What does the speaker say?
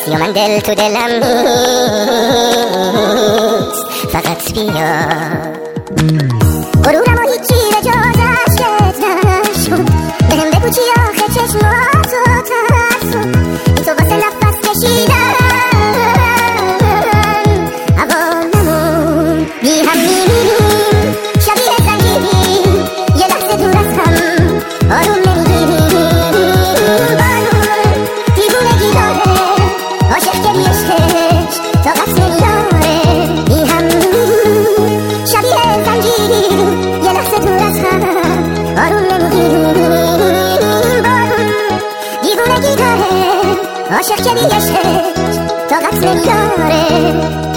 رفتی و من دل تو دلم نیست، فقط بیا. غرورم و هیچی به جز عشقت نشد، بهم بگو چی آخه چشماتو ترسون، این تو واسه نفس کشیدن هوا نمون، بی هم میمیریم شبیه زنجیریم، یه لحظه دور از هم آروم نمیگیریم. بارون دیوونگی داره، عاشق که بی عشقش طاقت نمیاره، بی هم میمیریم شبیه زنجیریم، یه لحظه دور از هم آروم نمیگیریم. بارون دیوونگی داره، عاشق که بی عشقش طاقت نمیاره.